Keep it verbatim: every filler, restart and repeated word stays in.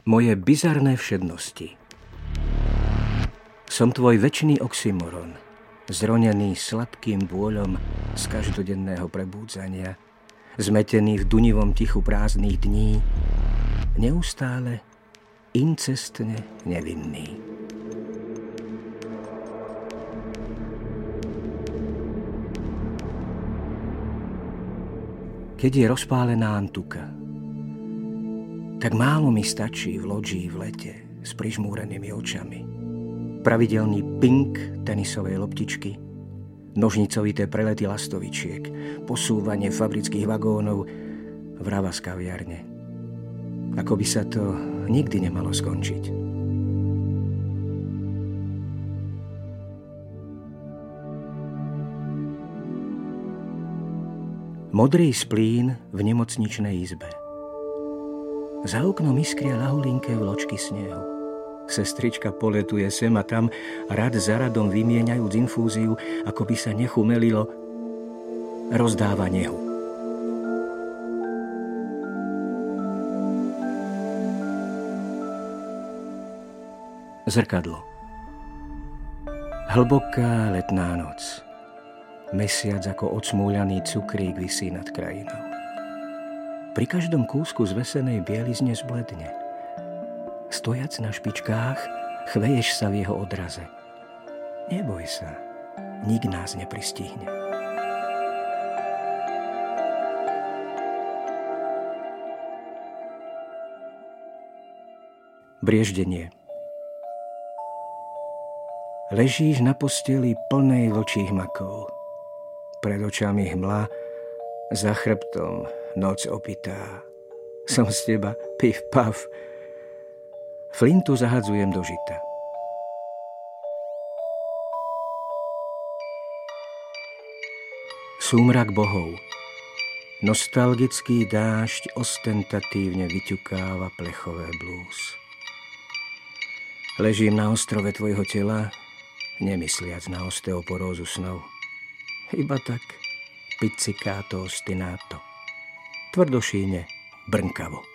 Moje bizarné všednosti. Som tvoj večný oxymoron, zronený sladkým bôľom z každodenného prebúdzania, zmetený v dunivom tichu prázdnych dní, neustále incestne nevinný. Keď je rozpálená Antuka, tak málo mi stačí v lodži v lete s prižmúrenými očami. Pravidelný ping tenisovej loptičky, nožnicovité prelety lastovičiek, posúvanie fabrických vagónov, vrava z kaviarne. Ako by sa to nikdy nemalo skončiť. Modrý splín v nemocničnej izbe. Za oknom iskria lahulinké vločky snehu. Sestrička poletuje sem a tam, rad za radom vymieňajúc infúziu, ako by sa nechumelilo, rozdáva nehu. Zrkadlo. Hlboká letná noc. Mesiac ako odsmúľaný cukrík visí nad krajinou. Pri každom kúsku zvesenej bielizne zbledne. Stojac na špičkách, chveješ sa v jeho odraze. Neboj sa, nik nás nepristihne. Brieždenie. Ležíš na posteli plnej vlčích makov. Pred očami hmla, za chrbtom noc opitá. Som z teba pif paf. Flintu zahadzujem do žita. Súmrak bohov. Nostalgický dážď ostentatívne vyťukáva plechové blues. Ležím na ostrove tvojho tela, nemysliac na osteoporózu snov. Iba tak pizzicato ostinato. Tvrdošíne, brnkavo.